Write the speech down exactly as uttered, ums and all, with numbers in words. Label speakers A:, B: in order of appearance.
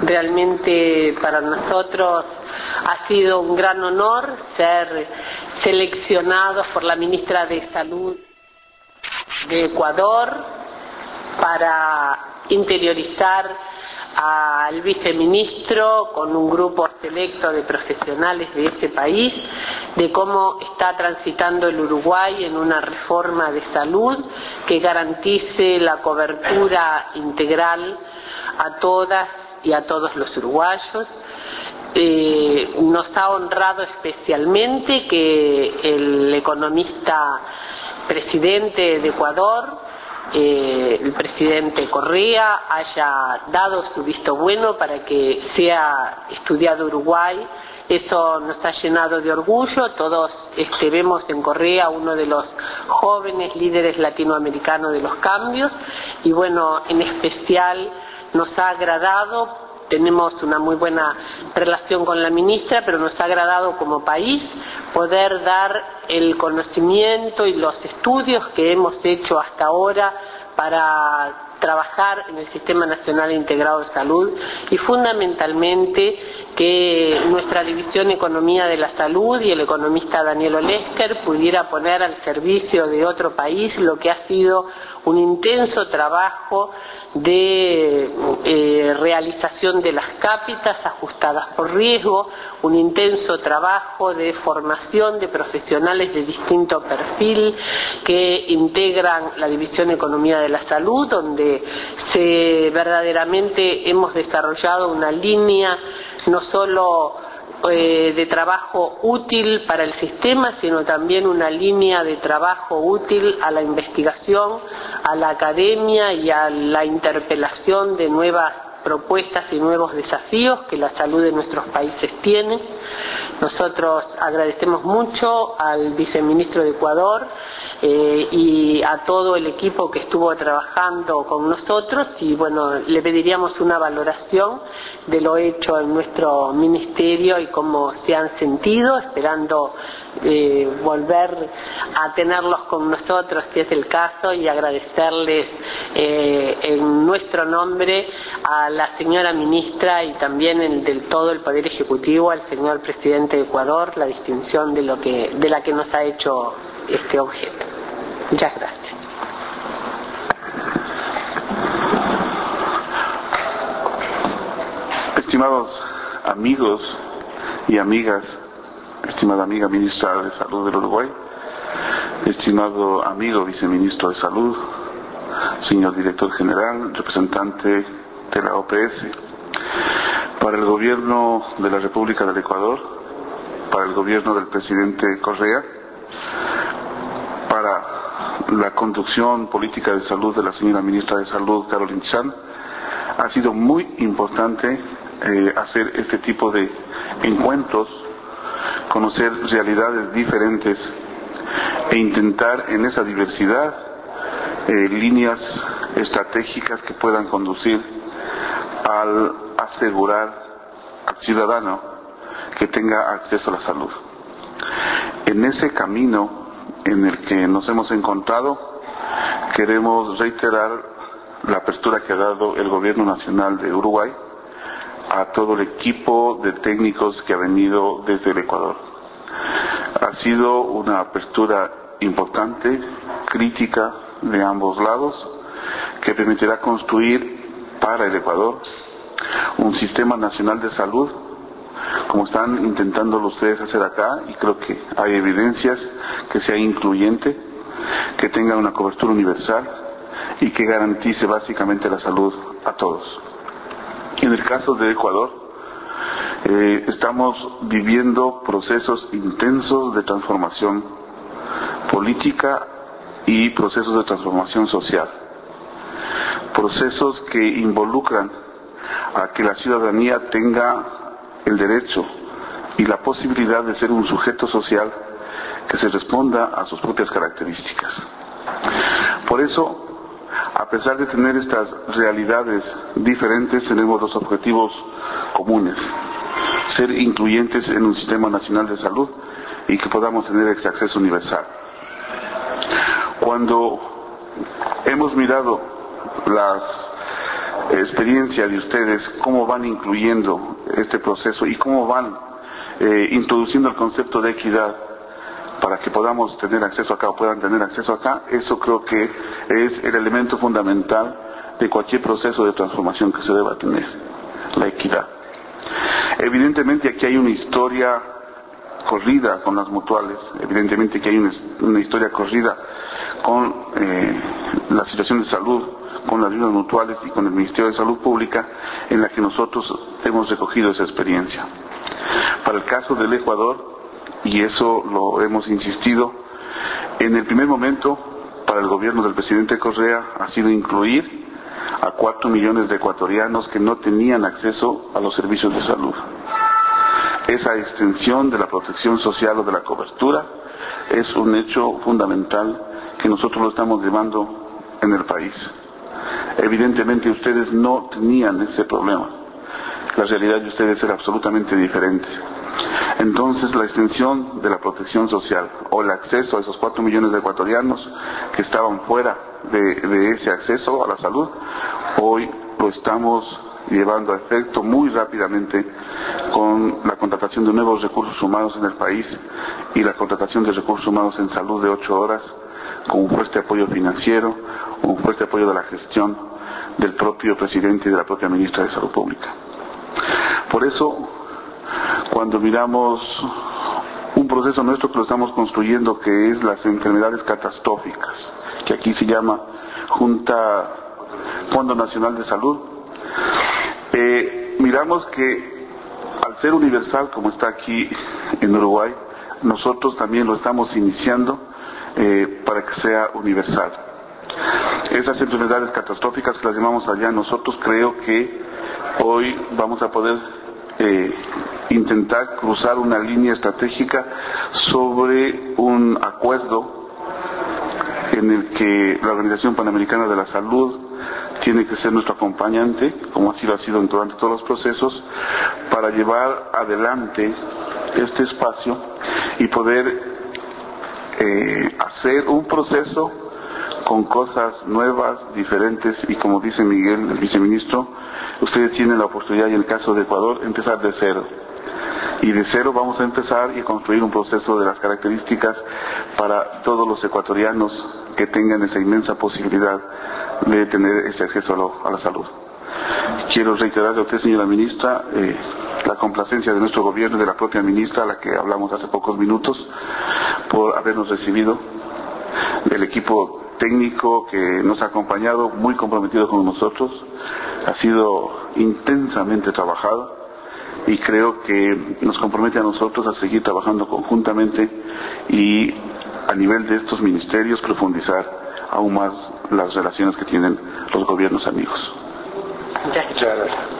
A: Realmente para nosotros ha sido un gran honor ser seleccionados por la ministra de Salud de Ecuador para interiorizar al viceministro con un grupo selecto de profesionales de ese país de cómo está transitando el Uruguay en una reforma de salud que garantice la cobertura integral a todas y a todos los uruguayos. Eh, nos ha honrado especialmente que el economista presidente de Ecuador, Eh, el presidente Correa, haya dado su visto bueno para que sea estudiado Uruguay. Eso nos ha llenado de orgullo. Todos este, vemos en Correa uno de los jóvenes líderes latinoamericanos de los cambios y bueno, en especial nos ha agradado. Tenemos una muy buena relación con la ministra, pero nos ha agradado como país poder dar el conocimiento y los estudios que hemos hecho hasta ahora para trabajar en el Sistema Nacional Integrado de Salud y fundamentalmente que nuestra División Economía de la Salud y el economista Daniel Olesker pudiera poner al servicio de otro país lo que ha sido un intenso trabajo de eh, realización de las cápitas ajustadas por riesgo, un intenso trabajo de formación de profesionales de distinto perfil que integran la División Economía de la Salud, donde se verdaderamente hemos desarrollado una línea no solo eh, de trabajo útil para el sistema, sino también una línea de trabajo útil a la investigación, a la academia y a la interpelación de nuevas propuestas y nuevos desafíos que la salud de nuestros países tiene. Nosotros agradecemos mucho al viceministro de Ecuador eh, y a todo el equipo que estuvo trabajando con nosotros y bueno, le pediríamos una valoración de lo hecho en nuestro ministerio y cómo se han sentido, esperando eh, volver a tenerlos con nosotros si es el caso y agradecerles eh, en nuestro nombre a la señora ministra y también en del todo el Poder Ejecutivo, al señor presidente de Ecuador, la distinción de lo que de la que nos ha hecho este objeto. Muchas gracias.
B: Estimados amigos y amigas, estimada amiga ministra de Salud del Uruguay, estimado amigo viceministro de Salud, señor director general, representante de la O P S, para el gobierno de la República del Ecuador, para el gobierno del presidente Correa, para la conducción política de salud de la señora ministra de Salud, Caroline Chan, ha sido muy importante eh, hacer este tipo de encuentros, conocer realidades diferentes e intentar en esa diversidad eh, líneas estratégicas que puedan conducir al asegurar al ciudadano que tenga acceso a la salud. En ese camino en el que nos hemos encontrado, queremos reiterar la apertura que ha dado el Gobierno Nacional de Uruguay a todo el equipo de técnicos que ha venido desde el Ecuador. Ha sido una apertura importante, crítica de ambos lados, que permitirá construir para el Ecuador un sistema nacional de salud, como están intentando ustedes hacer acá, y creo que hay evidencias que sea incluyente, que tenga una cobertura universal y que garantice básicamente la salud a todos. En el caso de Ecuador, eh, estamos viviendo procesos intensos de transformación política y procesos de transformación social. Procesos que involucran a que la ciudadanía tenga el derecho y la posibilidad de ser un sujeto social que se responda a sus propias características. Por eso, a pesar de tener estas realidades diferentes, tenemos dos objetivos comunes: ser incluyentes en un sistema nacional de salud y que podamos tener ese acceso universal. Cuando hemos mirado las experiencia de ustedes, cómo van incluyendo este proceso y cómo van eh, introduciendo el concepto de equidad para que podamos tener acceso acá o puedan tener acceso acá. Eso creo que es el elemento fundamental de cualquier proceso de transformación que se deba tener, la equidad. Evidentemente aquí hay una historia corrida con las mutuales, evidentemente que hay una, una historia corrida con eh, la situación de salud, con las ayudas mutuales y con el Ministerio de Salud Pública, en la que nosotros hemos recogido esa experiencia. Para el caso del Ecuador, y eso lo hemos insistido, en el primer momento para el gobierno del presidente Correa ha sido incluir a cuatro millones de ecuatorianos que no tenían acceso a los servicios de salud. Esa extensión de la protección social o de la cobertura es un hecho fundamental que nosotros lo estamos llevando en el país. Evidentemente ustedes no tenían ese problema. La realidad de ustedes era absolutamente diferente. Entonces la extensión de la protección social o el acceso a esos cuatro millones de ecuatorianos que estaban fuera de, de ese acceso a la salud, hoy lo estamos llevando a efecto muy rápidamente con la contratación de nuevos recursos humanos en el país y la contratación de recursos humanos en salud de ocho horas, con un fuerte apoyo financiero, un fuerte apoyo de la gestión del propio presidente y de la propia ministra de Salud Pública. Por eso, cuando miramos un proceso nuestro que lo estamos construyendo, que es las enfermedades catastróficas, que aquí se llama Junta Fondo Nacional de Salud, eh, miramos que al ser universal, como está aquí en Uruguay, nosotros también lo estamos iniciando eh, para que sea universal. Esas enfermedades catastróficas que las llamamos allá, nosotros creo que hoy vamos a poder eh, intentar cruzar una línea estratégica sobre un acuerdo en el que la Organización Panamericana de la Salud tiene que ser nuestro acompañante, como así lo ha sido durante todos los procesos, para llevar adelante este espacio y poder eh, hacer un proceso con cosas nuevas, diferentes, y como dice Miguel, el viceministro, ustedes tienen la oportunidad, y en el caso de Ecuador, empezar de cero. Y de cero vamos a empezar y a construir un proceso de las características para todos los ecuatorianos que tengan esa inmensa posibilidad de tener ese acceso a, lo, a la salud. Quiero reiterarle a usted, señora ministra, eh, la complacencia de nuestro gobierno y de la propia ministra, a la que hablamos hace pocos minutos, por habernos recibido, del equipo técnico que nos ha acompañado, muy comprometido con nosotros, ha sido intensamente trabajado y creo que nos compromete a nosotros a seguir trabajando conjuntamente y a nivel de estos ministerios profundizar aún más las relaciones que tienen los gobiernos amigos.
A: Muchas gracias.